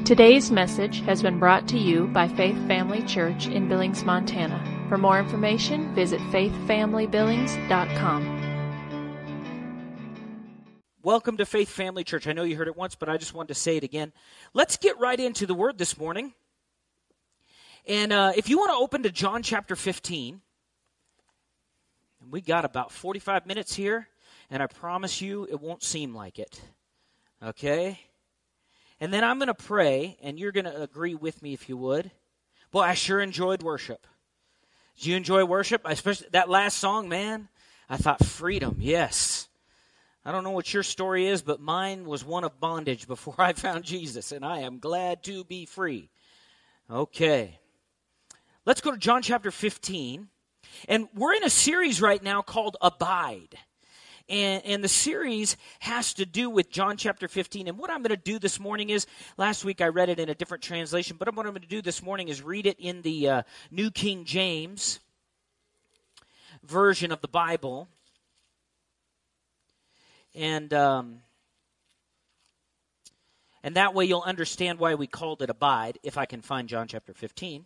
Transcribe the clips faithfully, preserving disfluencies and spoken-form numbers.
Today's message has been brought to you by Faith Family Church in Billings, Montana. For more information, visit faith family billings dot com. Welcome to Faith Family Church. I know you heard it once, but I just wanted to say it again. Let's get right into the Word this morning. And uh, if you want to open to John chapter fifteen, and we got about forty-five minutes here, and I promise you it won't seem like it. Okay? And then I'm going to pray, and you're going to agree with me if you would. Boy, I sure enjoyed worship. Did you enjoy worship? Especially that last song, man. I thought freedom, yes. I don't know what your story is, but mine was one of bondage before I found Jesus, and I am glad to be free. Okay. Let's go to John chapter fifteen. And we're in a series right now called Abide. And, and the series has to do with John chapter fifteen. And what I'm going to do this morning is, last week I read it in a different translation, but what I'm going to do this morning is read it in the uh, New King James version of the Bible. And um, and that way you'll understand why we called it Abide, if I can find John chapter fifteen.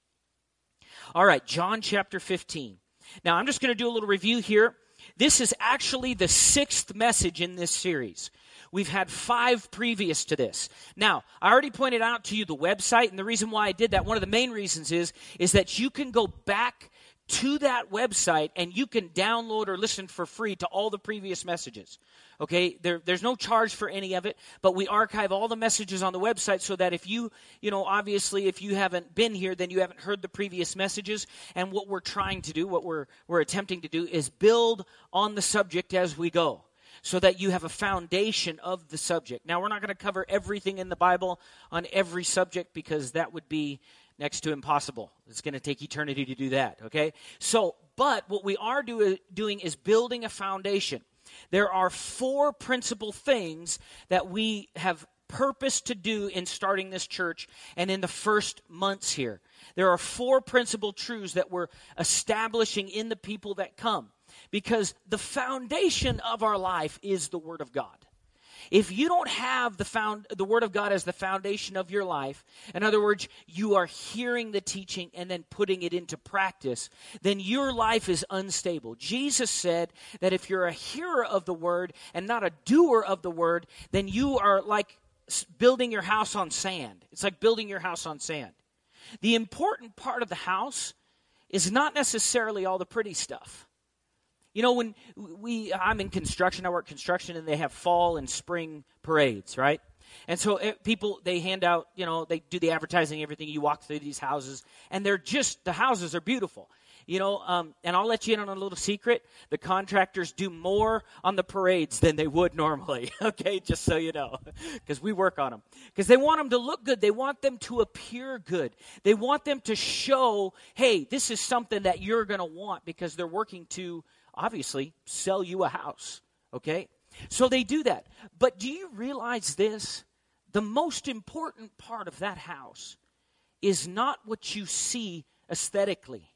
All right, John chapter fifteen. Now, I'm just going to do a little review here. This is actually the sixth message in this series. We've had five previous to this. Now, I already pointed out to you the website, and the reason why I did that, one of the main reasons is, is that you can go back to that website and you can download or listen for free to all the previous messages. Okay, there, there's no charge for any of it, but we archive all the messages on the website so that if you, you know, obviously if you haven't been here, then you haven't heard the previous messages. And what we're trying to do, what we're we're attempting to do is build on the subject as we go, so that you have a foundation of the subject. Now, we're not going to cover everything in the Bible on every subject because that would be next to impossible. It's going to take eternity to do that, okay? So, but what we are do, doing is building a foundation. There are four principal things that we have purpose to do in starting this church and in the first months here. There are four principal truths that we're establishing in the people that come, because the foundation of our life is the Word of God. If you don't have the found, the Word of God as the foundation of your life, in other words, you are hearing the teaching and then putting it into practice, then your life is unstable. Jesus said that if you're a hearer of the Word and not a doer of the Word, then you are like building your house on sand. It's like building your house on sand. The important part of the house is not necessarily all the pretty stuff. You know, when we, I'm in construction, I work construction, and they have fall and spring parades, right? And so it, people, they hand out, you know, they do the advertising, everything. You walk through these houses, and they're just, the houses are beautiful. You know, um, and I'll let you in on a little secret. The contractors do more on the parades than they would normally, okay, just so you know, because we work on them. Because they want them to look good. They want them to appear good. They want them to show, hey, this is something that you're going to want, because they're working to, obviously, sell you a house, okay? So they do that. But do you realize this? The most important part of that house is not what you see aesthetically.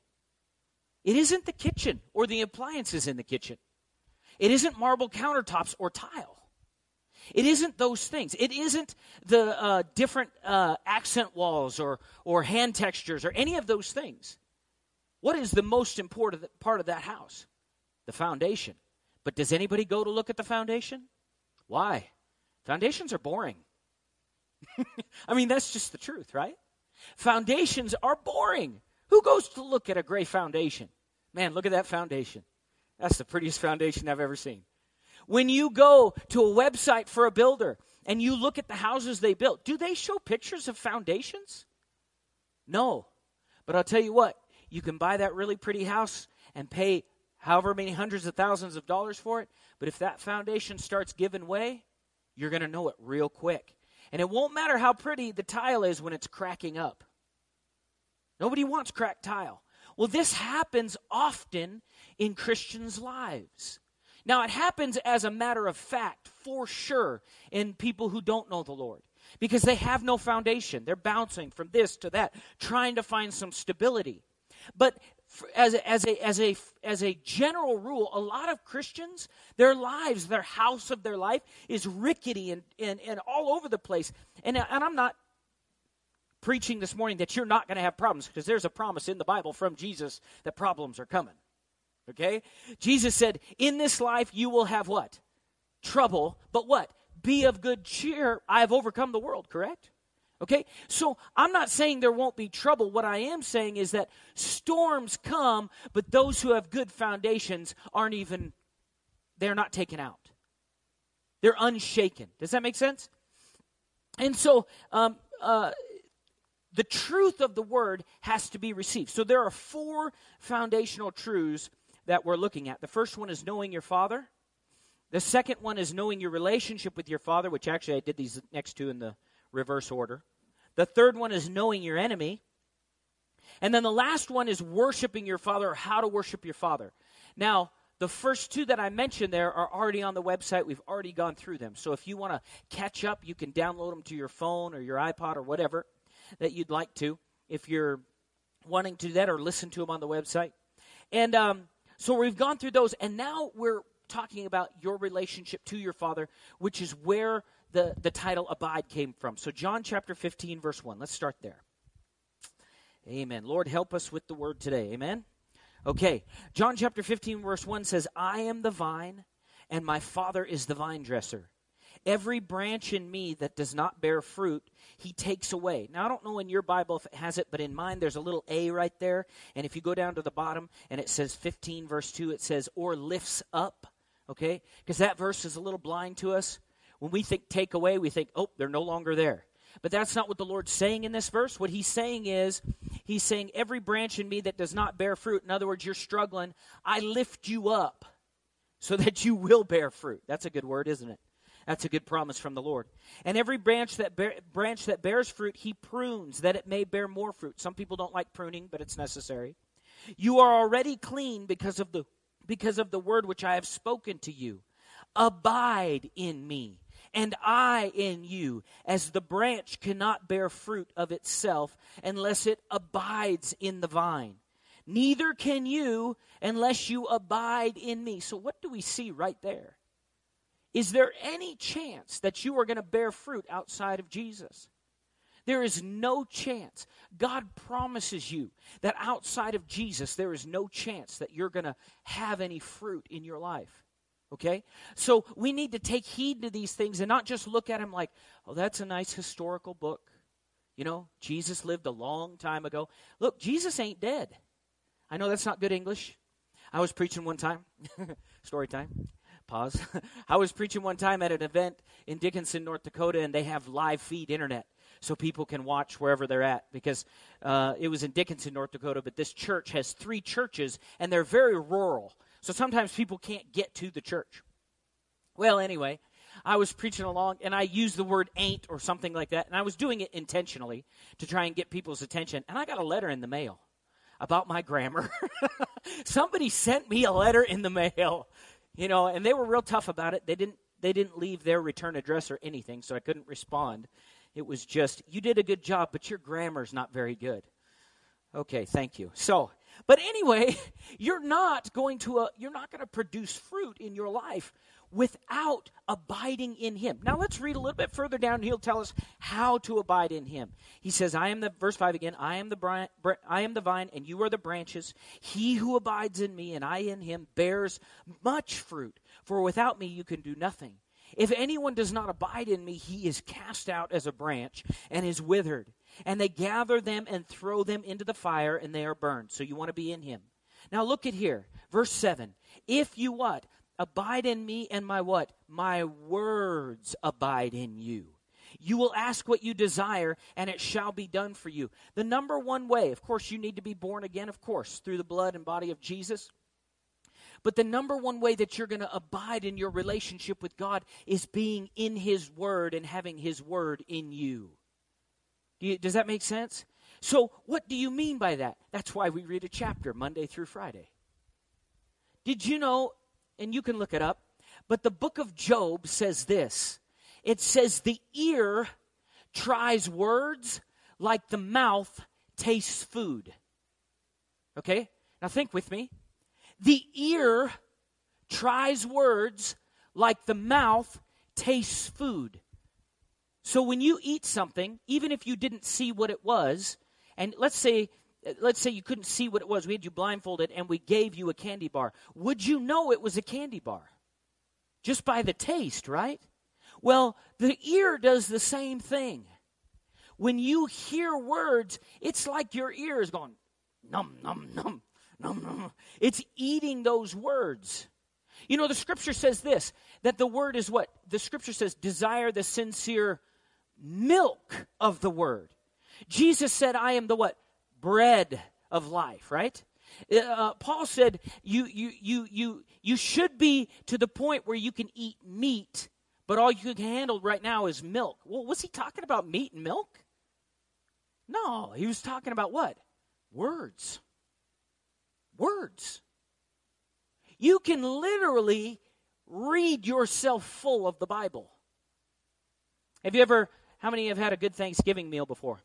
It isn't the kitchen or the appliances in the kitchen. It isn't marble countertops or tile. It isn't those things. It isn't the uh, different uh, accent walls or, or hand textures or any of those things. What is the most important part of that house? The foundation. But does anybody go to look at the foundation? Why? Foundations are boring. I mean, that's just the truth, right? Foundations are boring. Who goes to look at a gray foundation? Man, look at that foundation. That's the prettiest foundation I've ever seen. When you go to a website for a builder and you look at the houses they built, do they show pictures of foundations? No. But I'll tell you what, you can buy that really pretty house and pay however many hundreds of thousands of dollars for it, but if that foundation starts giving way, you're going to know it real quick. And it won't matter how pretty the tile is when it's cracking up. Nobody wants cracked tile. Well, this happens often in Christians' lives. Now, it happens as a matter of fact, for sure, in people who don't know the Lord, because they have no foundation. They're bouncing from this to that, trying to find some stability. But as a, as a, as a, as a general rule, a lot of Christians, their lives, their house of their life is rickety and, and, and all over the place. And, and I'm not preaching this morning that you're not going to have problems, because there's a promise in the Bible from Jesus that problems are coming. Okay? Jesus said, in this life you will have what? Trouble, but what? Be of good cheer. I have overcome the world, correct? Okay? So I'm not saying there won't be trouble. What I am saying is that storms come, but those who have good foundations aren't even, they're not taken out. They're unshaken. Does that make sense? And so, um, uh, the truth of the word has to be received. So there are four foundational truths that we're looking at. The first one is knowing your Father. The second one is knowing your relationship with your Father, which actually I did these next two in the reverse order. The third one is knowing your enemy. And then the last one is worshiping your Father, or how to worship your Father. Now, the first two that I mentioned there are already on the website. We've already gone through them. So if you want to catch up, you can download them to your phone or your iPod or whatever that you'd like to, if you're wanting to do that, or listen to them on the website. And um, so we've gone through those, and now we're talking about your relationship to your Father, which is where the, the title Abide came from. So John chapter fifteen, verse one. Let's start there. Amen. Lord, help us with the word today. Amen. Okay. John chapter fifteen, verse one says, I am the vine, and my Father is the vine dresser. Every branch in me that does not bear fruit, he takes away. Now, I don't know in your Bible if it has it, but in mine there's a little A right there. And if you go down to the bottom and it says fifteen, verse two, it says, or lifts up. Okay? Because that verse is a little blind to us. When we think take away, we think, oh, they're no longer there. But that's not what the Lord's saying in this verse. What he's saying is, he's saying every branch in me that does not bear fruit, in other words, you're struggling, I lift you up so that you will bear fruit. That's a good word, isn't it? That's a good promise from the Lord. And every branch that bear, branch that bears fruit, he prunes, that it may bear more fruit. Some people don't like pruning, but it's necessary. You are already clean because of the because of the word which I have spoken to you. Abide in me, and I in you, as the branch cannot bear fruit of itself unless it abides in the vine. Neither can you unless you abide in me. So what do we see right there? Is there any chance that you are going to bear fruit outside of Jesus? There is no chance. God promises you that outside of Jesus, there is no chance that you're going to have any fruit in your life. Okay? So we need to take heed to these things and not just look at them like, oh, that's a nice historical book. You know, Jesus lived a long time ago. Look, Jesus ain't dead. I know that's not good English. I was preaching one time. Story time. Pause. I was preaching one time at an event in Dickinson, North Dakota, and they have live feed internet so people can watch wherever they're at, because uh, it was in Dickinson, North Dakota, but this church has three churches, and they're very rural. So sometimes people can't get to the church. Well, anyway, I was preaching along, and I used the word ain't or something like that, and I was doing it intentionally to try and get people's attention, and I got a letter in the mail about my grammar. Somebody sent me a letter in the mail. You know, and they were real tough about it. They didn't they didn't leave their return address or anything, so I couldn't respond. It was just, you did a good job, but your grammar's not very good. Okay, thank you. So, but anyway, you're not going to uh, you're not going to produce fruit in your life without abiding in him. Now let's read a little bit further down. He'll tell us how to abide in him. He says, I am the, verse five again, I am the bri- I am the vine and you are the branches. He who abides in me and I in him bears much fruit, for without me you can do nothing. If anyone does not abide in me, he is cast out as a branch and is withered. And they gather them and throw them into the fire, and they are burned. So you want to be in him. Now look at here, verse seven. If you what? Abide in me, and my what? My words abide in you. You will ask what you desire, and it shall be done for you. The number one way, of course, you need to be born again, of course, through the blood and body of Jesus. But the number one way that you're going to abide in your relationship with God is being in his word and having his word in you. Do you, does that make sense? So what do you mean by that? That's why we read a chapter Monday through Friday. Did you know, and you can look it up, but the book of Job says this. It says the ear tries words like the mouth tastes food. Okay? Now think with me. The ear tries words like the mouth tastes food. So when you eat something, even if you didn't see what it was, and let's say let's say you couldn't see what it was, we had you blindfolded and we gave you a candy bar, would you know it was a candy bar? Just by the taste, right? Well, the ear does the same thing. When you hear words, it's like your ear is going, num, num, num, num, num. It's eating those words. You know, the scripture says this, that the word is what? The scripture says, desire the sincere milk of the word. Jesus said, I am the what? Bread of life, right? Uh, Paul said, you, you, you, you, you should be to the point where you can eat meat, but all you can handle right now is milk. Well, was he talking about meat and milk? No, he was talking about what? Words. Words. You can literally read yourself full of the Bible. Have you ever, how many have had a good Thanksgiving meal before?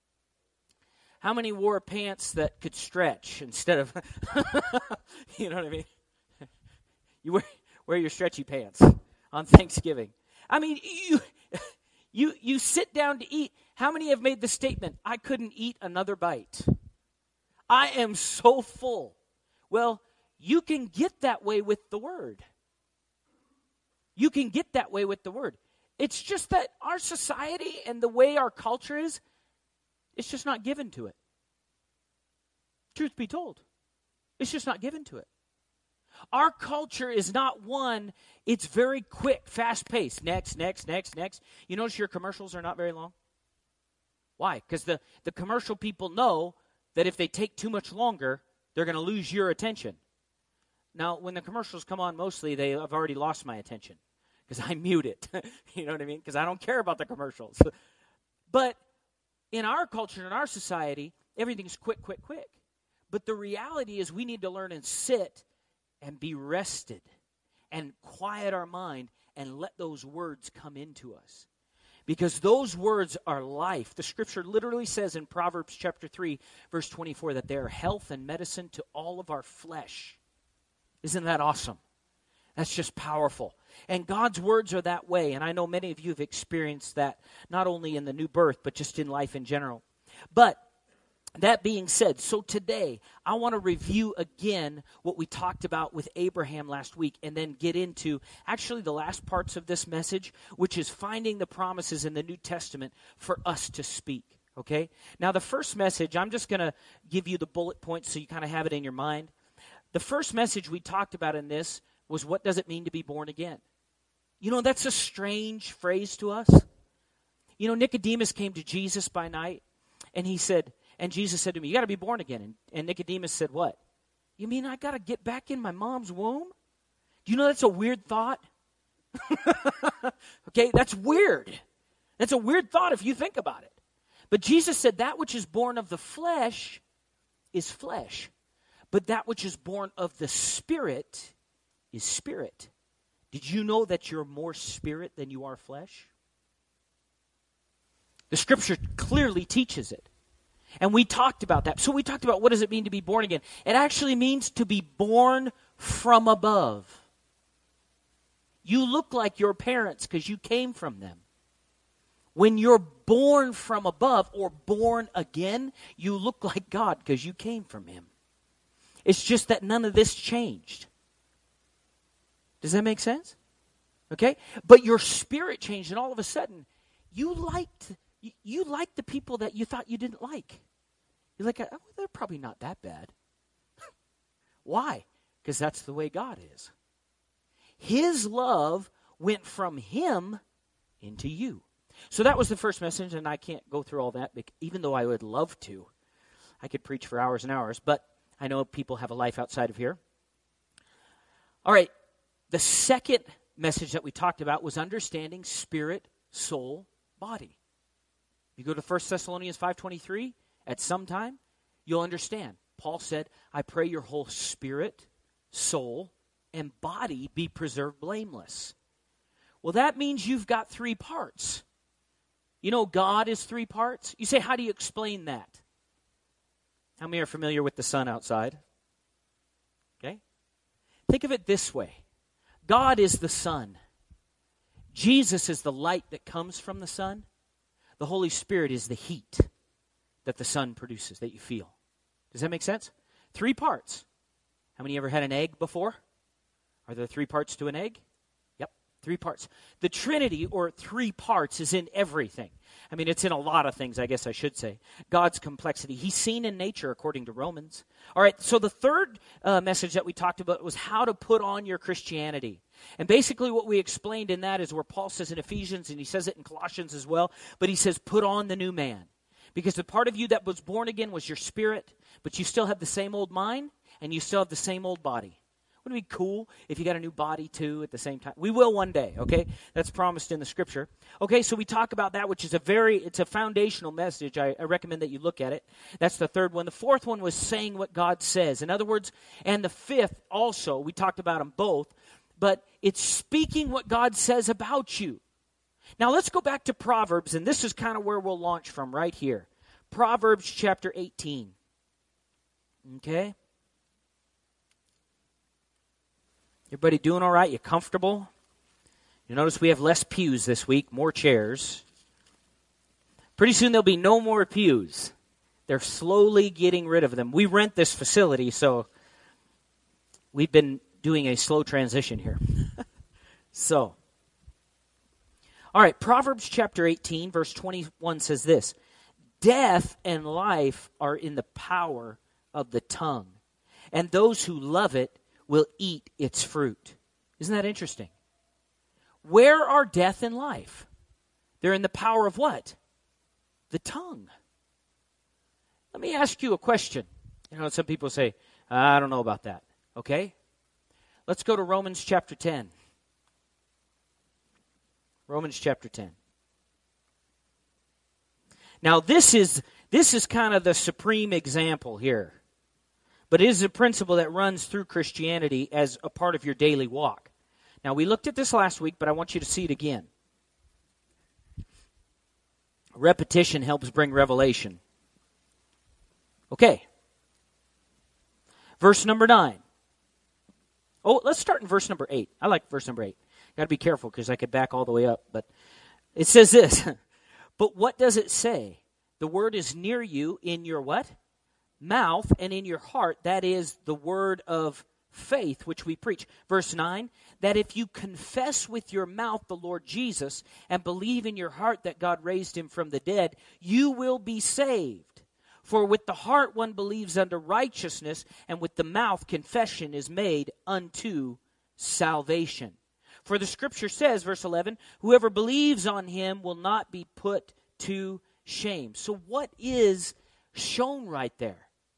How many wore pants that could stretch instead of, you know what I mean? You wear, wear your stretchy pants on Thanksgiving. I mean, you, you, you sit down to eat. How many have made the statement, I couldn't eat another bite? I am so full. Well, you can get that way with the Word. You can get that way with the Word. It's just that our society and the way our culture is, it's just not given to it. Truth be told, it's just not given to it. Our culture is not one, it's very quick, fast-paced. Next, next, next, next. You notice your commercials are not very long? Why? Because the, the commercial people know that if they take too much longer, they're going to lose your attention. Now, when the commercials come on, mostly they have already lost my attention because I mute it. You know what I mean? Because I don't care about the commercials. But in our culture, in our society, everything's quick, quick, quick. But the reality is we need to learn and sit and be rested and quiet our mind and let those words come into us. Because those words are life. The scripture literally says in Proverbs chapter three, verse twenty-four, that they are health and medicine to all of our flesh. Isn't that awesome? That's just powerful. And God's words are that way. And I know many of you have experienced that, not only in the new birth, but just in life in general. But that being said, so today, I want to review again what we talked about with Abraham last week and then get into actually the last parts of this message, which is finding the promises in the New Testament for us to speak, okay? Now, the first message, I'm just going to give you the bullet points so you kind of have it in your mind. The first message we talked about in this was, what does it mean to be born again? You know, that's a strange phrase to us. You know, Nicodemus came to Jesus by night, and he said, and Jesus said to me, you got to be born again. And, and Nicodemus said, what? You mean I got to get back in my mom's womb? Do you know that's a weird thought? Okay, that's weird. That's a weird thought if you think about it. But Jesus said that which is born of the flesh is flesh. But that which is born of the Spirit is spirit. Did you know that you're more spirit than you are flesh? The scripture clearly teaches it. And we talked about that. So we talked about what does it mean to be born again. It actually means to be born from above. You look like your parents because you came from them. When you're born from above or born again, you look like God because you came from Him. It's just that none of this changed. Does that make sense? Okay? But your spirit changed, and all of a sudden, you liked you, you liked the people that you thought you didn't like. You're like, oh, they're probably not that bad. Why? Because that's the way God is. His love went from Him into you. So that was the first message, and I can't go through all that, even though I would love to. I could preach for hours and hours, but I know people have a life outside of here. All right, the second message that we talked about was understanding spirit, soul, body. You go to First Thessalonians five twenty-three, at some time, you'll understand. Paul said, I pray your whole spirit, soul, and body be preserved blameless. Well, that means you've got three parts. You know God is three parts? You say, how do you explain that? How many are familiar with the sun outside? Okay? Think of it this way. God is the sun. Jesus is the light that comes from the sun. The Holy Spirit is the heat that the sun produces, that you feel. Does that make sense? Three parts. How many ever had an egg before? Are there three parts to an egg? Yep, three parts. The Trinity, or three parts, is in everything. I mean, it's in a lot of things, I guess I should say. God's complexity. He's seen in nature, according to Romans. All right, so the third uh, message that we talked about was how to put on your Christianity. And basically what we explained in that is where Paul says in Ephesians, and he says it in Colossians as well, but he says, put on the new man. Because the part of you that was born again was your spirit, but you still have the same old mind, and you still have the same old body. Wouldn't it be cool if you got a new body too at the same time? We will one day, okay? That's promised in the scripture. Okay, so we talk about that, which is a very, it's a foundational message. I, I recommend that you look at it. That's the third one. The fourth one was saying what God says. In other words, and the fifth also, we talked about them both, but it's speaking what God says about you. Now let's go back to Proverbs, and this is kind of where we'll launch from right here. Proverbs chapter eighteen. Okay? Everybody doing all right? You comfortable? You notice we have less pews this week, more chairs. Pretty soon there'll be no more pews. They're slowly getting rid of them. We rent this facility, so we've been doing a slow transition here. So, all right, Proverbs chapter eighteen, verse twenty-one says this, death and life are in the power of the tongue, and those who love it will eat its fruit. Isn't that interesting? Where are death and life? They're in the power of what? The tongue. Let me ask you a question. You know, some people say, I don't know about that. Okay? Let's go to Romans chapter ten. Romans chapter ten. Now this is this is kind of the supreme example here. But it is a principle that runs through Christianity as a part of your daily walk. Now, we looked at this last week, but I want you to see it again. Repetition helps bring revelation. Okay. Verse number nine. Oh, let's start in verse number eight. I like verse number eight. Got to be careful because I could back all the way up. But it says this. But what does it say? The word is near you in your what? Mouth and in your heart, that is the word of faith which we preach. Verse nine, that if you confess with your mouth the Lord Jesus and believe in your heart that God raised him from the dead, you will be saved. For with the heart one believes unto righteousness, and with the mouth confession is made unto salvation. For the scripture says, verse eleven, whoever believes on him will not be put to shame. So what is shown right there?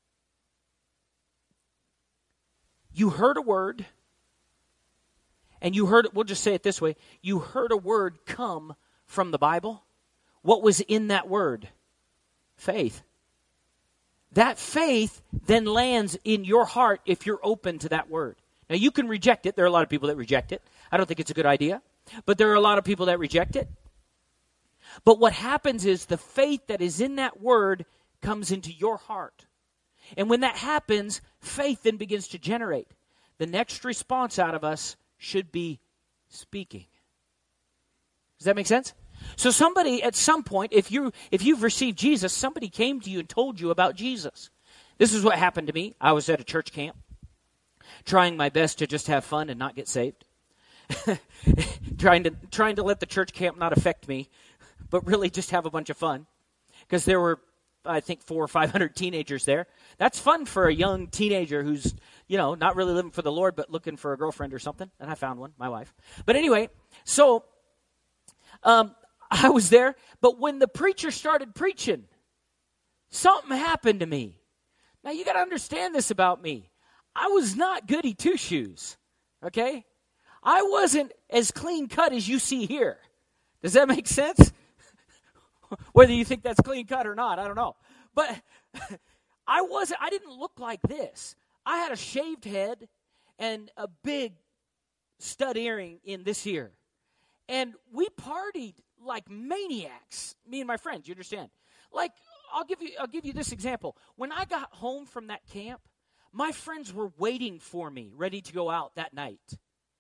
You heard a word, and you heard, we'll just say it this way, you heard a word come from the Bible. What was in that word? Faith. That faith then lands in your heart if you're open to that word. Now you can reject it. There are a lot of people that reject it. I don't think it's a good idea, but there are a lot of people that reject it. But what happens is the faith that is in that word comes into your heart. And when that happens, faith then begins to generate. The next response out of us should be speaking. Does that make sense? So somebody at some point, if you if you've received Jesus, somebody came to you and told you about Jesus. This is what happened to me. I was at a church camp, trying my best to just have fun and not get saved. trying to trying to let the church camp not affect me, but really just have a bunch of fun. Because there were, I think, four or five hundred teenagers there. That's fun for a young teenager who's, you know, not really living for the Lord, but looking for a girlfriend or something. And I found one, my wife. But anyway, so um, I was there. But when the preacher started preaching, something happened to me. Now, you got to understand this about me. I was not goody two-shoes, okay? I wasn't as clean cut as you see here. Does that make sense? Whether you think that's clean cut or not, I don't know. But I wasn't, I didn't look like this. I had a shaved head and a big stud earring in this ear. And we partied like maniacs, me and my friends, you understand? Like, I'll give you I'll give you this example. When I got home from that camp, my friends were waiting for me, ready to go out that night.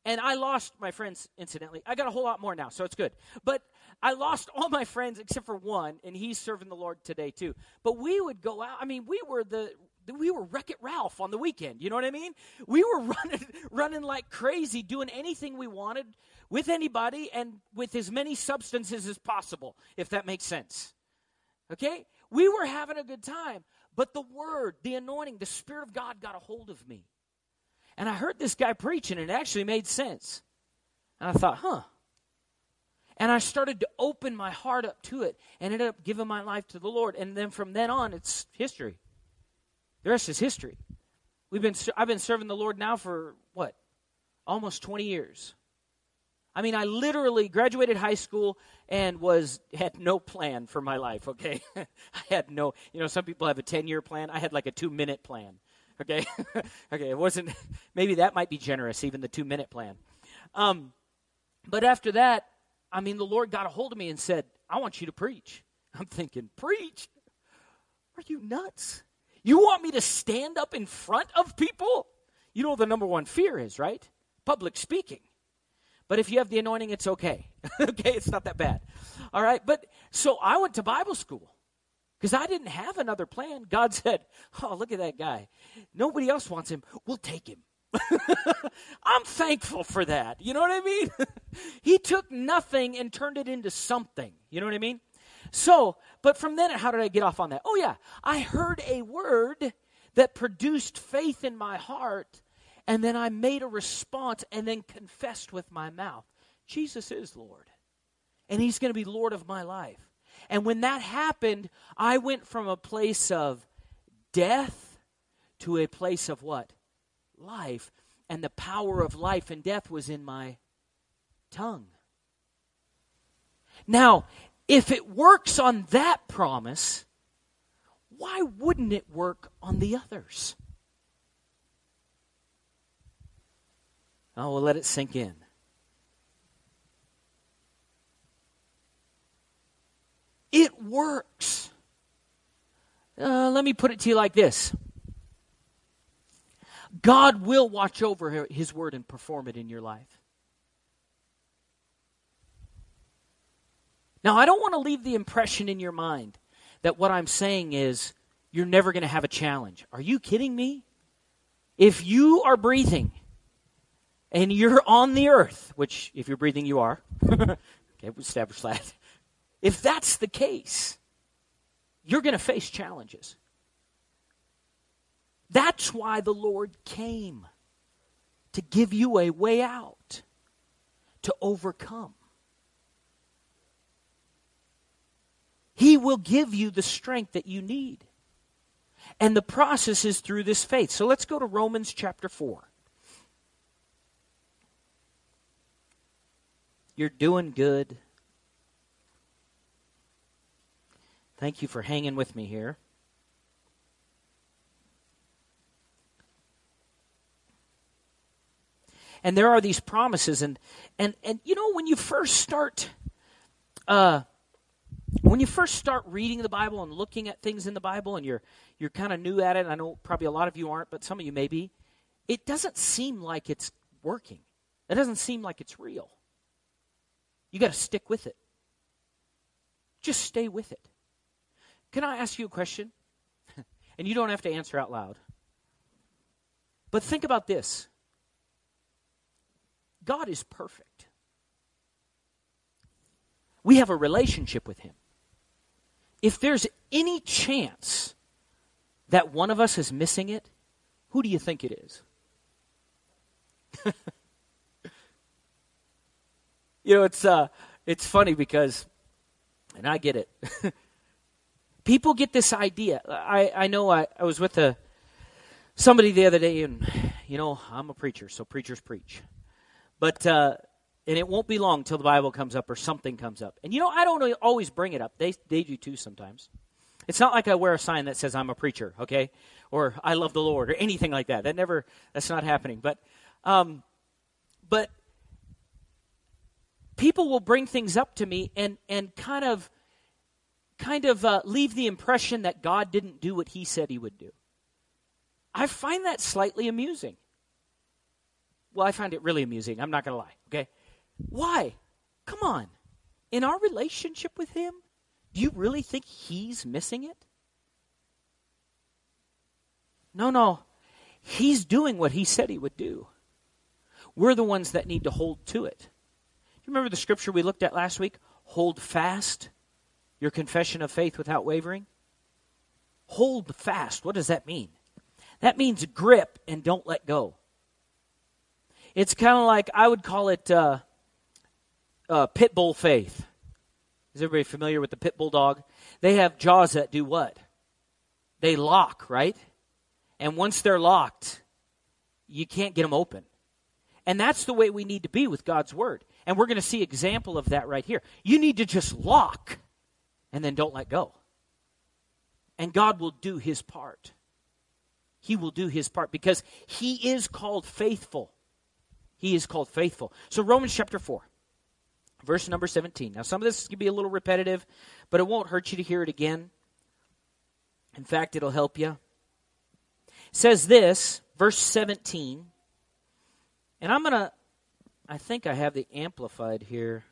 And I lost my friends, incidentally. I got a whole lot more now, so it's good. But I lost all my friends except for one, and he's serving the Lord today too. But we would go out. I mean, we were the we were Wreck-It Ralph on the weekend. You know what I mean? We were running running like crazy, doing anything we wanted with anybody and with as many substances as possible, if that makes sense. Okay? We were having a good time, but the word, the anointing, the Spirit of God got a hold of me. And I heard this guy preaching, and it actually made sense. And I thought, huh. And I started to open my heart up to it and ended up giving my life to the Lord. And then from then on, it's history. The rest is history. We've been I've been serving the Lord now for, what, almost twenty years. I mean, I literally graduated high school and was had no plan for my life, okay? I had no, you know, some people have a ten-year plan. I had like a two-minute plan. Okay, okay, it wasn't, maybe that might be generous, even the two-minute plan. Um, but after that, I mean, the Lord got a hold of me and said, I want you to preach. I'm thinking, preach? Are you nuts? You want me to stand up in front of people? You know what the number one fear is, right? Public speaking. But if you have the anointing, it's okay. Okay, it's not that bad. All right, but so I went to Bible school. Because I didn't have another plan. God said, oh, look at that guy. Nobody else wants him. We'll take him. I'm thankful for that. You know what I mean? He took nothing and turned it into something. You know what I mean? So, but from then, how did I get off on that? Oh, yeah. I heard a word that produced faith in my heart, and then I made a response and then confessed with my mouth. Jesus is Lord, and he's going to be Lord of my life. And when that happened, I went from a place of death to a place of what? Life. And the power of life and death was in my tongue. Now, if it works on that promise, why wouldn't it work on the others? Oh, we'll let it sink in. It works. Uh, let me put it to you like this. God will watch over his word and perform it in your life. Now, I don't want to leave the impression in your mind that what I'm saying is you're never going to have a challenge. Are you kidding me? If you are breathing and you're on the earth, which if you're breathing, you are. Okay, we'll establish that. If that's the case, you're going to face challenges. That's why the Lord came, to give you a way out, to overcome. He will give you the strength that you need. And the process is through this faith. So let's go to Romans chapter four. You're doing good. Thank you for hanging with me here. And there are these promises, and and and you know, when you first start, uh, when you first start reading the Bible and looking at things in the Bible, and you're you're kind of new at it. I know probably a lot of you aren't, but some of you may be. It doesn't seem like it's working. It doesn't seem like it's real. You got to stick with it. Just stay with it. Can I ask you a question? And you don't have to answer out loud. But think about this. God is perfect. We have a relationship with him. If there's any chance that one of us is missing it, who do you think it is? You know, it's uh, it's funny because, and I get it. People get this idea. I, I know I, I was with a somebody the other day, and, you know, I'm a preacher, so preachers preach. But, uh, and it won't be long till the Bible comes up or something comes up. And, you know, I don't always bring it up. They, they do too sometimes. It's not like I wear a sign that says I'm a preacher, okay? Or I love the Lord or anything like that. That never, that's not happening. But, um, but people will bring things up to me and, and kind of, kind of uh, leave the impression that God didn't do what he said he would do. I find that slightly amusing. well, I find it really amusing. I'm not going to lie, okay? Why? Come on. In our relationship with him, do you really think he's missing it? No, no. He's doing what he said he would do. We're the ones that need to hold to it. Do you remember the scripture we looked at last week? Hold fast your confession of faith without wavering. Hold fast. What does that mean? That means grip and don't let go. It's kind of like, I would call it uh, uh, pit bull faith. Is everybody familiar with the pit bull dog? They have jaws that do what? They lock, right? And once they're locked, you can't get them open. And that's the way we need to be with God's word. And we're going to see an example of that right here. You need to just lock and then don't let go. And God will do his part. He will do his part because he is called faithful. He is called faithful. So Romans chapter four, verse number seventeen. Now some of this is going to be a little repetitive, but it won't hurt you to hear it again. In fact, it'll help you. It says this, verse seventeen. And I'm going to, I think I have the Amplified here,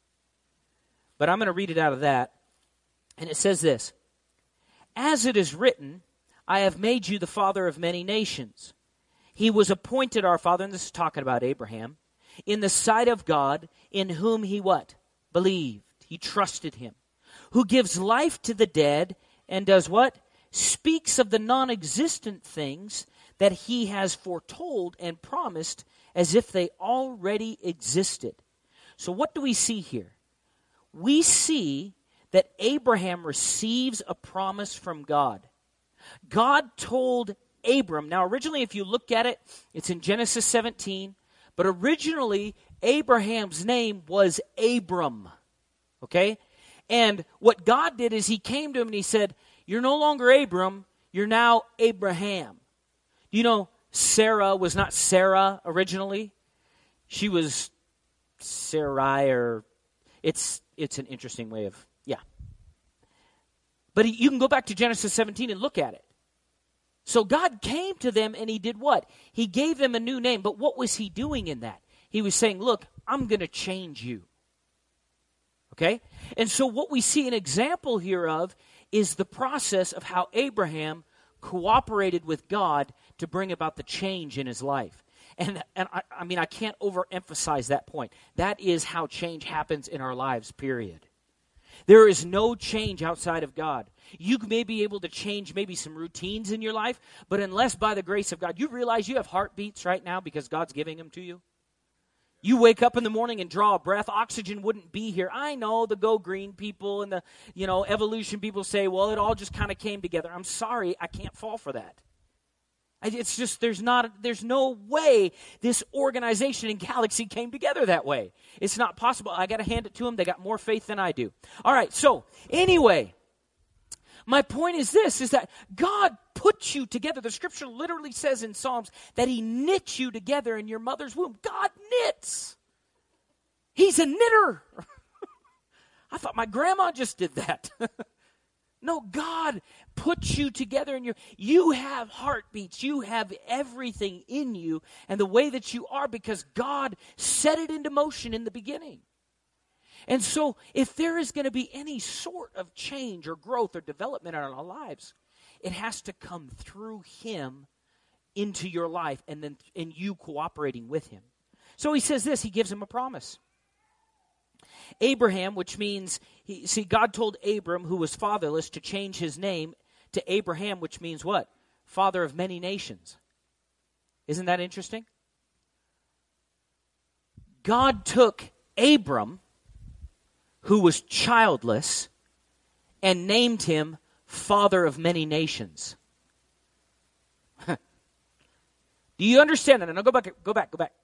but I'm going to read it out of that. And it says this, as it is written, I have made you the father of many nations. He was appointed our father, and this is talking about Abraham, in the sight of God, in whom he what? Believed. He trusted him. Who gives life to the dead, and does what? Speaks of the non-existent things that he has foretold and promised as if they already existed. So what do we see here? We see that Abraham receives a promise from God. God told Abram, now originally if you look at it, it's in Genesis seventeen, but originally Abraham's name was Abram, okay? And what God did is he came to him and he said, you're no longer Abram, you're now Abraham. Do you know Sarah was not Sarah originally? She was Sarai, or it's it's an interesting way of, yeah. But he, you can go back to Genesis seventeen and look at it. So God came to them and he did what? He gave them a new name. But what was he doing in that? He was saying, look, I'm going to change you. Okay? And so what we see an example here of is the process of how Abraham cooperated with God to bring about the change in his life. And, and I, I mean, I can't overemphasize that point. That is how change happens in our lives, period. There is no change outside of God. You may be able to change maybe some routines in your life, but unless by the grace of God, you realize you have heartbeats right now because God's giving them to you. You wake up in the morning and draw a breath, oxygen wouldn't be here. I know the Go Green people and the, you know, evolution people say, well, it all just kind of came together. I'm sorry, I can't fall for that. It's just, there's not, there's no way this organization and galaxy came together that way. It's not possible. I got to hand it to them. They got more faith than I do. All right, so anyway, my point is this, is that God put you together. The scripture literally says in Psalms that he knit you together in your mother's womb. God knits. He's a knitter. I thought my grandma just did that. No, God puts you together in your, you have heartbeats, you have everything in you and the way that you are because God set it into motion in the beginning. And so if there is going to be any sort of change or growth or development in our lives, it has to come through him into your life and then in you cooperating with him. So he says this, he gives him a promise. Abraham, which means, he, see, God told Abram, who was fatherless, to change his name to Abraham, which means what? Father of many nations. Isn't that interesting? God took Abram, who was childless, and named him Father of many nations. Do you understand that? And I'll go back, go back, go back.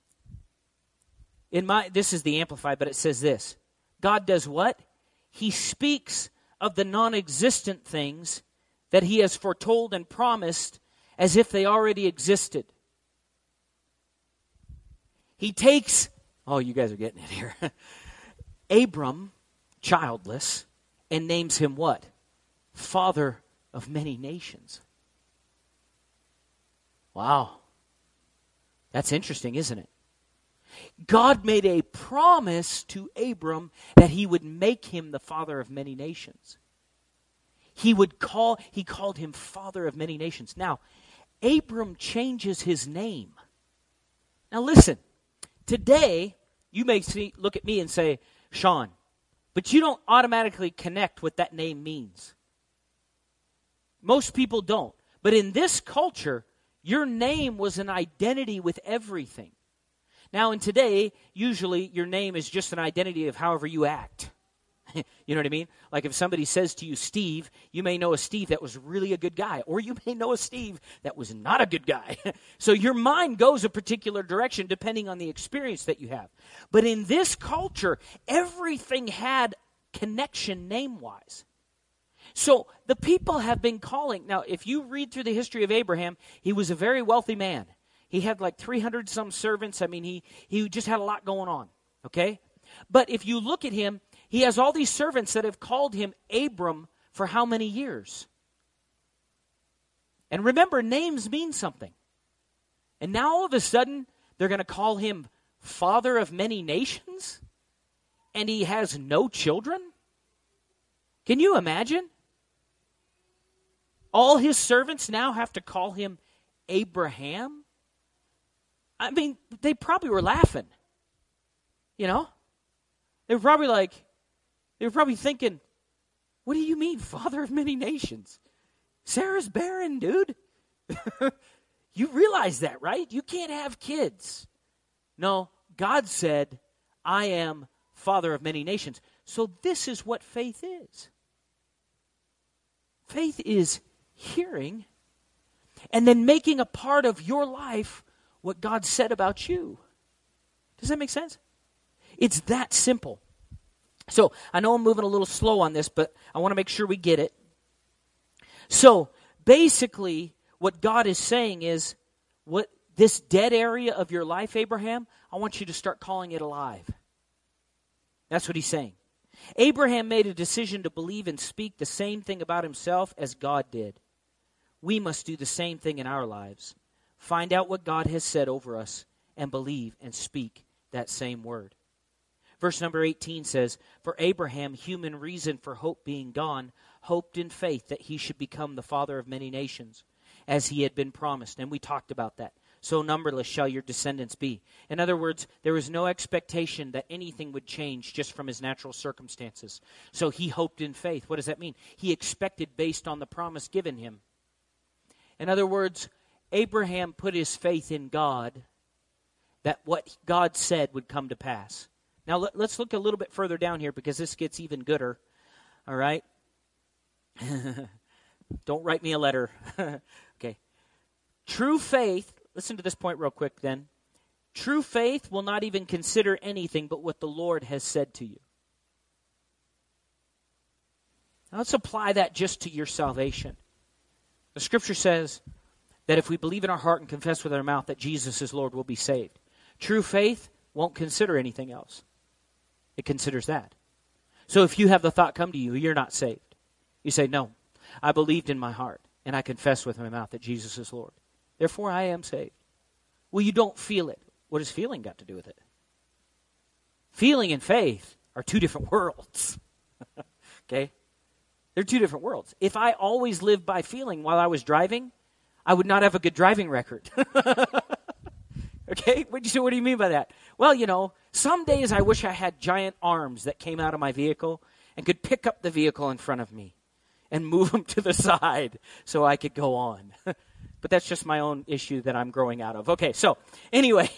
In my, this is the Amplified, but it says this. God does what? He speaks of the non-existent things that he has foretold and promised as if they already existed. He takes, oh, you guys are getting it here. Abram, childless, and names him what? Father of many nations. Wow. That's interesting, isn't it? God made a promise to Abram that he would make him the father of many nations. He would call, he called him father of many nations. Now, Abram changes his name. Now listen, today, you may see, look at me and say, Sean, but you don't automatically connect what that name means. Most people don't. But in this culture, your name was an identity with everything. Now, in today, usually your name is just an identity of however you act. You know what I mean? Like if somebody says to you, Steve, you may know a Steve that was really a good guy, or you may know a Steve that was not a good guy. So your mind goes a particular direction depending on the experience that you have. But in this culture, everything had connection name-wise. So the people have been calling. Now, if you read through the history of Abraham, he was a very wealthy man. He had like three hundred some servants. I mean, he, he just had a lot going on, okay? But if you look at him, he has all these servants that have called him Abram for how many years? And remember, names mean something. And now all of a sudden, they're going to call him father of many nations? And he has no children? Can you imagine? All his servants now have to call him Abraham? I mean, they probably were laughing. You know? They were probably like, they were probably thinking, what do you mean, father of many nations? Sarah's barren, dude. You realize that, right? You can't have kids. No, God said, I am father of many nations. So this is what faith is. Faith is hearing and then making a part of your life what God said about you. Does that make sense? It's that simple. So I know I'm moving a little slow on this, but I want to make sure we get it. So basically, what God is saying is, what this dead area of your life, Abraham, I want you to start calling it alive. That's what he's saying. Abraham made a decision to believe and speak the same thing about himself as God did. We must do the same thing in our lives. Find out what God has said over us and believe and speak that same word. Verse number eighteen says, for Abraham, human reason for hope being gone, hoped in faith that he should become the father of many nations, as he had been promised. And we talked about that. So numberless shall your descendants be. In other words, there was no expectation that anything would change just from his natural circumstances. So he hoped in faith. What does that mean? He expected based on the promise given him. In other words, Abraham put his faith in God that what God said would come to pass. Now let, let's look a little bit further down here because this gets even gooder. All right? Don't write me a letter. Okay. True faith, listen to this point real quick then. True faith will not even consider anything but what the Lord has said to you. Now let's apply that just to your salvation. The scripture says that if we believe in our heart and confess with our mouth that Jesus is Lord, we'll be saved. True faith won't consider anything else. It considers that. So if you have the thought come to you, you're not saved. You say, no, I believed in my heart and I confess with my mouth that Jesus is Lord. Therefore, I am saved. Well, you don't feel it. What has feeling got to do with it? Feeling and faith are two different worlds. Okay? They're two different worlds. If I always lived by feeling while I was driving, I would not have a good driving record. Okay? What do you say? What do you mean by that? Well, you know, some days I wish I had giant arms that came out of my vehicle and could pick up the vehicle in front of me and move them to the side so I could go on. But that's just my own issue that I'm growing out of. Okay, so anyway,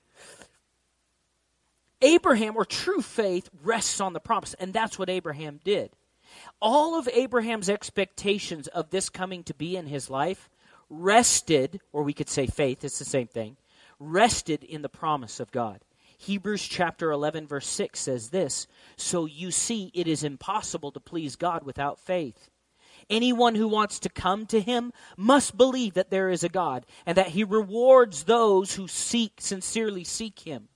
Abraham, or true faith, rests on the promise, and that's what Abraham did. All of Abraham's expectations of this coming to be in his life rested, or we could say faith, it's the same thing, rested in the promise of God. Hebrews chapter eleven verse six says this, so you see it is impossible to please God without faith. Anyone who wants to come to him must believe that there is a God and that he rewards those who seek, sincerely seek him.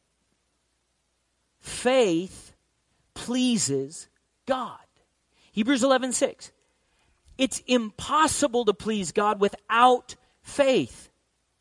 Faith pleases God. Hebrews eleven six. It's impossible to please God without faith.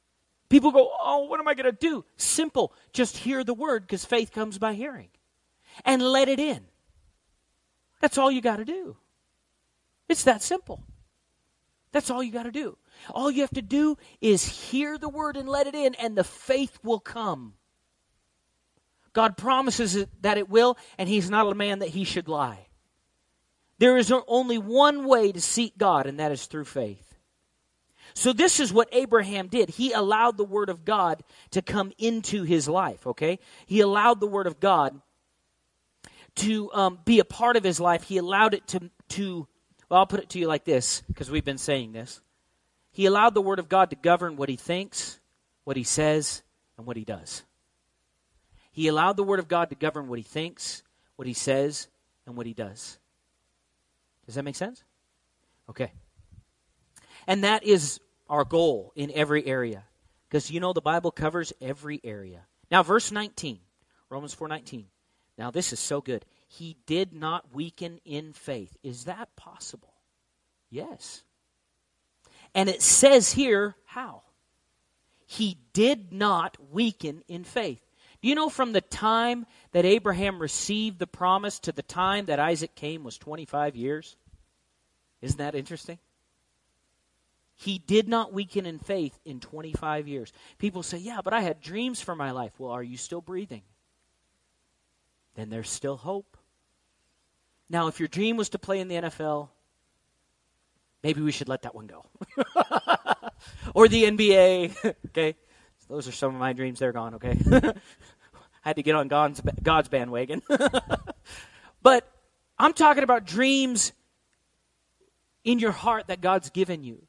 People go, oh, what am I going to do? Simple. Just hear the word, because faith comes by hearing. And let it in. That's all you got to do. It's that simple. That's all you got to do. All you have to do is hear the word and let it in, and the faith will come. God promises it, that it will, and he's not a man that he should lie. There is only one way to seek God, and that is through faith. So this is what Abraham did. He allowed the word of God to come into his life, okay? He allowed the word of God to um, be a part of his life. He allowed it to, to, well, I'll put it to you like this, because we've been saying this. He allowed the word of God to govern what he thinks, what he says, and what he does. He allowed the word of God to govern what he thinks, what he says, and what he does. Does that make sense? Okay. And that is our goal in every area. Because, you know, the Bible covers every area. Now, verse nineteen, Romans four nineteen. Now, this is so good. He did not weaken in faith. Is that possible? Yes. And it says here, how? He did not weaken in faith. Do you know from the time that Abraham received the promise to the time that Isaac came was twenty-five years? Isn't that interesting? He did not weaken in faith in twenty-five years. People say, yeah, but I had dreams for my life. Well, are you still breathing? Then there's still hope. Now, if your dream was to play in the N F L, maybe we should let that one go. Or the N B A, okay? Those are some of my dreams. They're gone, okay? I had to get on God's, God's bandwagon. But I'm talking about dreams in your heart that God's given you.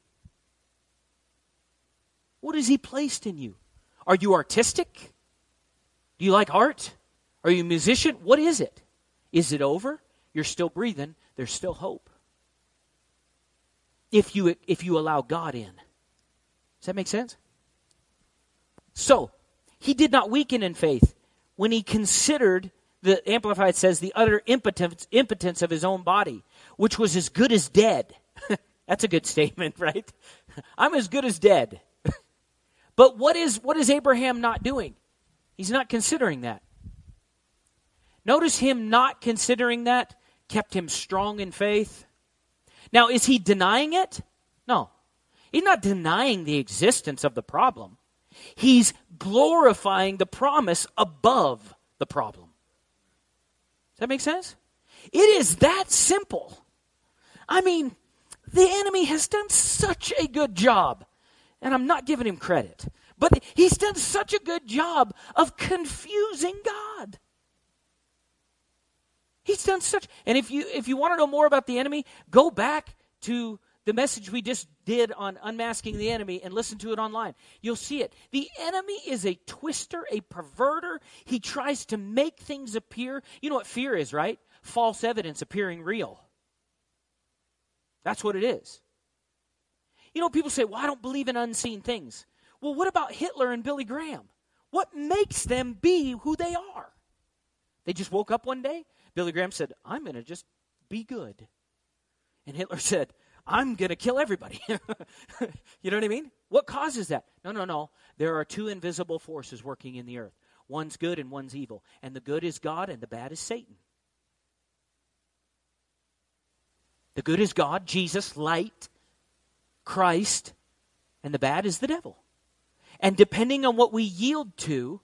What has he placed in you? Are you artistic? Do you like art? Are you a musician? What is it? Is it over? You're still breathing. There's still hope. If you, if you allow God in. Does that make sense? So, he did not weaken in faith when he considered, the Amplified says, the utter impotence, impotence of his own body, which was as good as dead. That's a good statement, right? I'm as good as dead. But what is what is Abraham not doing? He's not considering that. Notice him not considering that kept him strong in faith. Now, is he denying it? No. He's not denying the existence of the problem. He's glorifying the promise above the problem. Does that make sense? It is that simple. I mean, the enemy has done such a good job, and I'm not giving him credit, but he's done such a good job of confusing God. He's done such, and if you if you want to know more about the enemy, go back to the message we just did on unmasking the enemy and listen to it online. You'll see it. The enemy is a twister, a perverter. He tries to make things appear. You know what fear is, right? False evidence appearing real. That's what it is. You know, people say, well, I don't believe in unseen things. Well, what about Hitler and Billy Graham? What makes them be who they are? They just woke up one day. Billy Graham said, I'm going to just be good. And Hitler said, I'm going to kill everybody. You know what I mean? What causes that? No, no, no. There are two invisible forces working in the earth. One's good and one's evil. And the good is God and the bad is Satan. The good is God, Jesus, light, Christ, and the bad is the devil. And depending on what we yield to,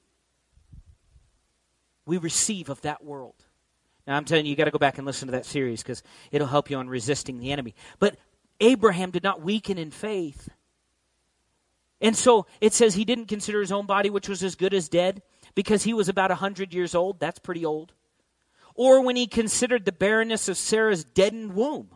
we receive of that world. Now, I'm telling you, you got to go back and listen to that series because it'll help you on resisting the enemy. But Abraham did not weaken in faith. And so it says he didn't consider his own body, which was as good as dead, because he was about one hundred years old. That's pretty old. Or when he considered the barrenness of Sarah's deadened womb.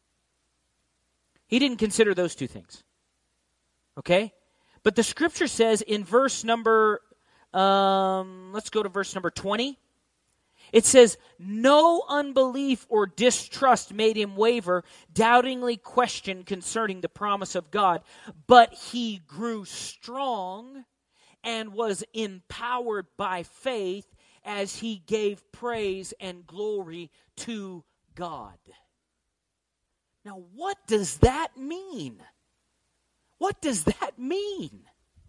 He didn't consider those two things. Okay? But the scripture says in verse number, um, let's go to verse number twenty. It says, no unbelief or distrust made him waver, doubtingly question concerning the promise of God, but he grew strong and was empowered by faith as he gave praise and glory to God. Now, what does that mean? What does that mean?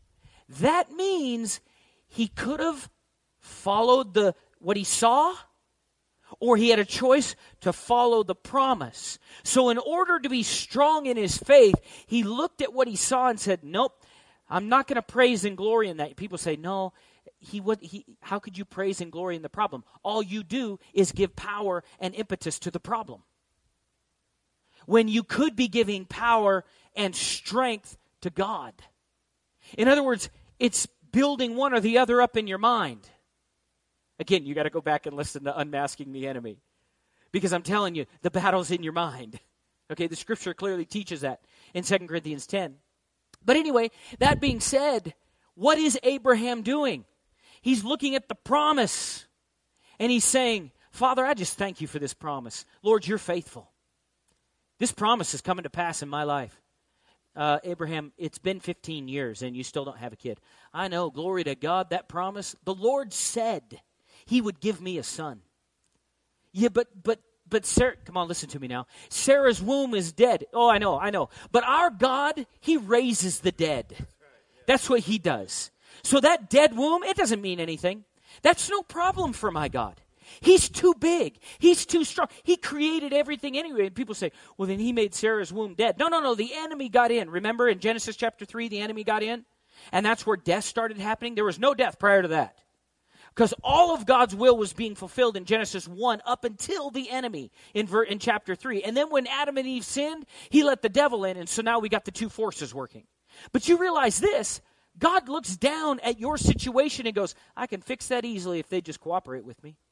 That means he could have followed the what he saw, or he had a choice to follow the promise. So in order to be strong in his faith, he looked at what he saw and said, nope, I'm not going to praise and glory in that. People say, no, he would. He, how could you praise and glory in the problem? All you do is give power and impetus to the problem. When you could be giving power and strength to God. In other words, it's building one or the other up in your mind. Again, you got to go back and listen to Unmasking the Enemy. Because I'm telling you, the battle's in your mind. Okay, the scripture clearly teaches that in Second Corinthians ten. But anyway, that being said, what is Abraham doing? He's looking at the promise. And he's saying, Father, I just thank you for this promise. Lord, you're faithful. This promise is coming to pass in my life. Uh, Abraham, it's been fifteen years and you still don't have a kid. I know, glory to God, that promise. The Lord said he would give me a son. Yeah, but, but, but Sarah, come on, listen to me now. Sarah's womb is dead. Oh, I know, I know. But our God, he raises the dead. That's what he does. So that dead womb, it doesn't mean anything. That's no problem for my God. He's too big. He's too strong. He created everything anyway. And people say, well, then he made Sarah's womb dead. No, no, no. The enemy got in. Remember in Genesis chapter three, the enemy got in? And that's where death started happening. There was no death prior to that. Because all of God's will was being fulfilled in Genesis one up until the enemy in, ver- in chapter three. And then when Adam and Eve sinned, he let the devil in. And so now we got the two forces working. But you realize this. God looks down at your situation and goes, I can fix that easily if they just cooperate with me.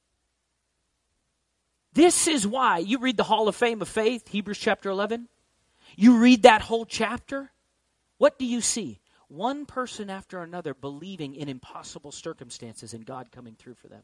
This is why you read the Hall of Fame of Faith, Hebrews chapter eleven. You read that whole chapter. What do you see? One person after another believing in impossible circumstances and God coming through for them.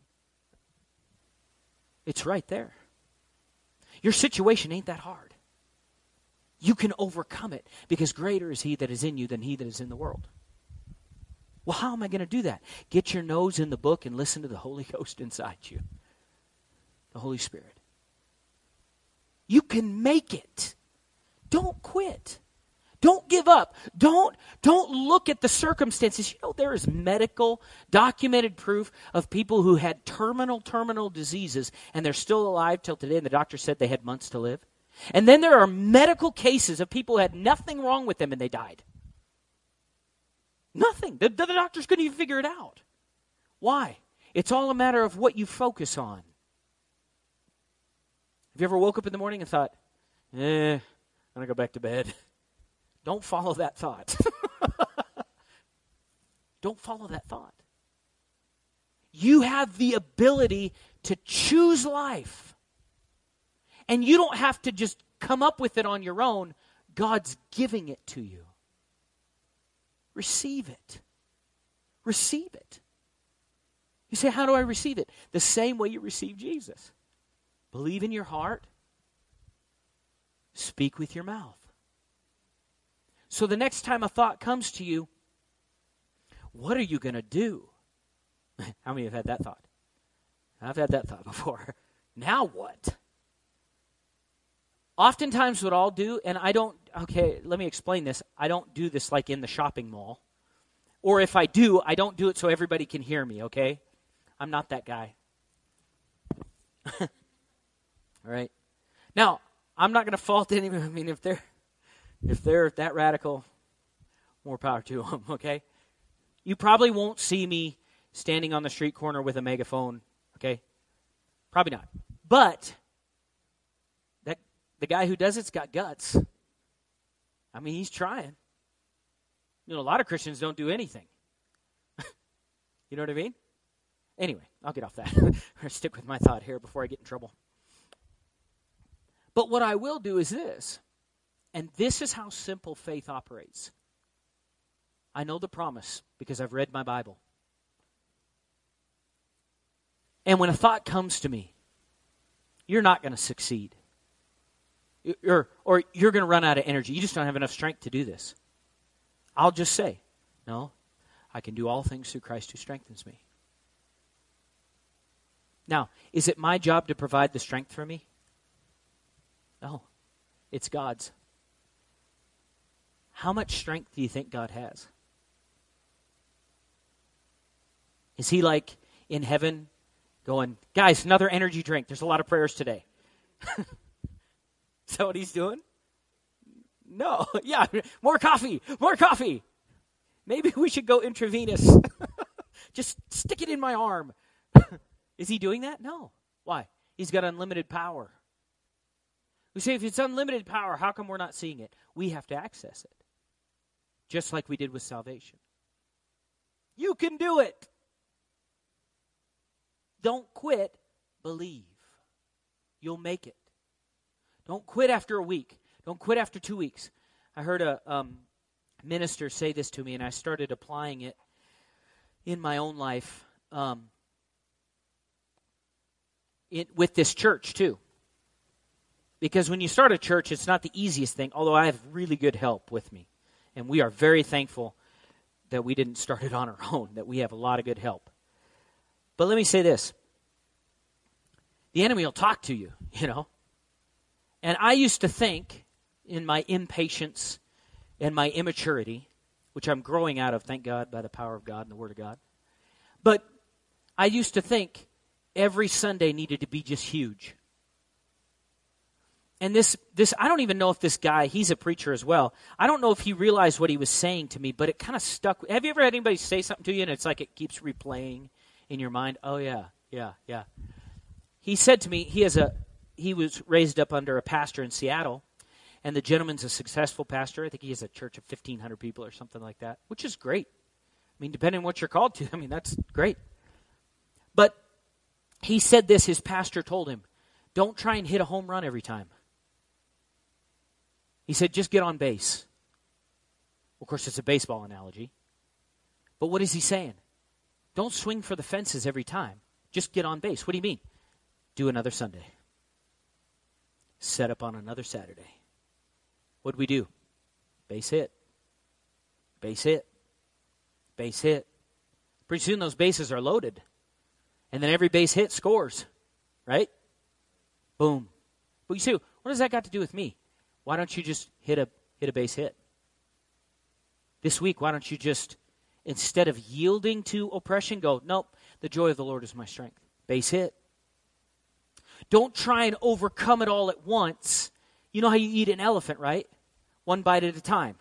It's right there. Your situation ain't that hard. You can overcome it because greater is he that is in you than he that is in the world. Well, how am I going to do that? Get your nose in the book and listen to the Holy Ghost inside you. The Holy Spirit. You can make it. Don't quit. Don't give up. Don't, don't look at the circumstances. You know, there is medical, documented proof of people who had terminal, terminal diseases, and they're still alive till today, and the doctor said they had months to live. And then there are medical cases of people who had nothing wrong with them, and they died. Nothing. The, the doctors couldn't even figure it out. Why? It's all a matter of what you focus on. Have you ever woke up in the morning and thought, eh, I'm going to go back to bed? Don't follow that thought. Don't follow that thought. You have the ability to choose life. And you don't have to just come up with it on your own. God's giving it to you. Receive it. Receive it. You say, how do I receive it? The same way you receive Jesus. Believe in your heart. Speak with your mouth. So the next time a thought comes to you, what are you going to do? How many have had that thought? I've had that thought before. Now what? Oftentimes what I'll do, and I don't, okay, let me explain this. I don't do this like in the shopping mall. Or if I do, I don't do it so everybody can hear me, okay? I'm not that guy. All right. Now, I'm not going to fault anyone. I mean, if they're if they're that radical, more power to them, okay? You probably won't see me standing on the street corner with a megaphone, okay? Probably not. But that the guy who does it's got guts. I mean, he's trying. You know, a lot of Christians don't do anything. You know what I mean? Anyway, I'll get off that. I'm going to stick with my thought here before I get in trouble. But what I will do is this, and this is how simple faith operates. I know the promise because I've read my Bible. And when a thought comes to me, you're not going to succeed. Or, or you're going to run out of energy. You just don't have enough strength to do this. I'll just say, no, I can do all things through Christ who strengthens me. Now, is it my job to provide the strength for me? No, it's God's. How much strength do you think God has? Is he like in heaven going, guys, another energy drink. There's a lot of prayers today. Is that what he's doing? No. Yeah, more coffee, more coffee. Maybe we should go intravenous. Just stick it in my arm. Is he doing that? No. Why? He's got unlimited power. We say, if it's unlimited power, how come we're not seeing it? We have to access it. Just like we did with salvation. You can do it. Don't quit. Believe. You'll make it. Don't quit after a week. Don't quit after two weeks. I heard a um, minister say this to me, and I started applying it in my own life um, it, with this church, too. Because when you start a church, it's not the easiest thing, although I have really good help with me. And we are very thankful that we didn't start it on our own, that we have a lot of good help. But let me say this. The enemy will talk to you, you know. And I used to think, in my impatience and my immaturity, which I'm growing out of, thank God, by the power of God and the Word of God. But I used to think every Sunday needed to be just huge. And this, this, I don't even know if this guy, he's a preacher as well. I don't know if he realized what he was saying to me, but it kind of stuck. Have you ever had anybody say something to you and it's like it keeps replaying in your mind? Oh, yeah, yeah, yeah. He said to me, he has a, he was raised up under a pastor in Seattle, and the gentleman's a successful pastor. I think he has a church of fifteen hundred people or something like that, which is great. I mean, depending on what you're called to, I mean, that's great. But he said this, his pastor told him, don't try and hit a home run every time. He said, just get on base. Of course, it's a baseball analogy. But what is he saying? Don't swing for the fences every time. Just get on base. What do you mean? Do another Sunday. Set up on another Saturday. What'd we do? Base hit. Base hit. Base hit. Pretty soon those bases are loaded. And then every base hit scores. Right? Boom. But you see, what does that got to do with me? Why don't you just hit a hit a base hit? This week, why don't you just, instead of yielding to oppression, go, nope, the joy of the Lord is my strength. Base hit. Don't try and overcome it all at once. You know how you eat an elephant, right? One bite at a time.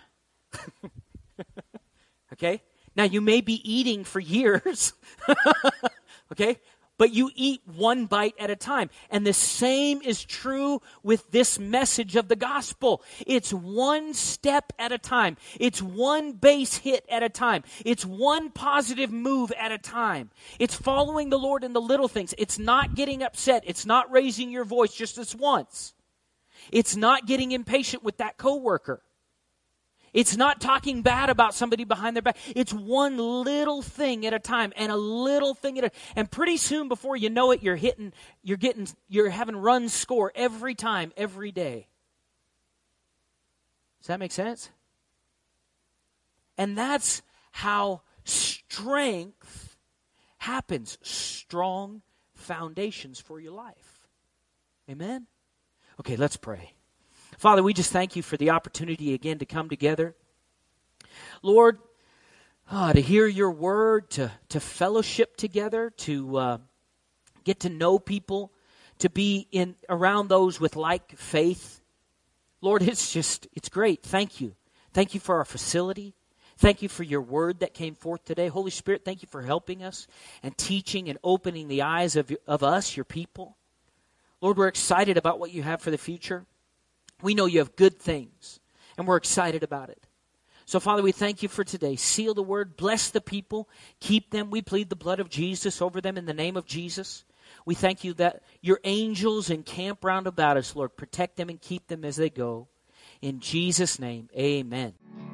Okay? Now, you may be eating for years. Okay? But you eat one bite at a time. And the same is true with this message of the gospel. It's one step at a time. It's one base hit at a time. It's one positive move at a time. It's following the Lord in the little things. It's not getting upset. It's not raising your voice just this once. It's not getting impatient with that coworker. It's not talking bad about somebody behind their back. It's one little thing at a time, and a little thing at a, and pretty soon before you know it, you're hitting, you're getting, you're having runs score every time, every day. Does that make sense? And that's how strength happens. Strong foundations for your life. Amen? Okay, let's pray. Father, we just thank you for the opportunity again to come together. Lord, uh, to hear your word, to, to fellowship together, to uh, get to know people, to be in around those with like faith. Lord, it's just, it's great. Thank you. Thank you for our facility. Thank you for your word that came forth today. Holy Spirit, thank you for helping us and teaching and opening the eyes of, of us, your people. Lord, we're excited about what you have for the future. We know you have good things, and we're excited about it. So, Father, we thank you for today. Seal the word. Bless the people. Keep them. We plead the blood of Jesus over them in the name of Jesus. We thank you that your angels encamp round about us, Lord. Protect them and keep them as they go. In Jesus' name, amen.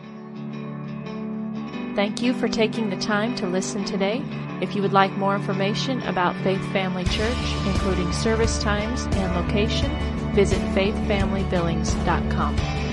Thank you for taking the time to listen today. If you would like more information about Faith Family Church, including service times and location, visit faith family billings dot com.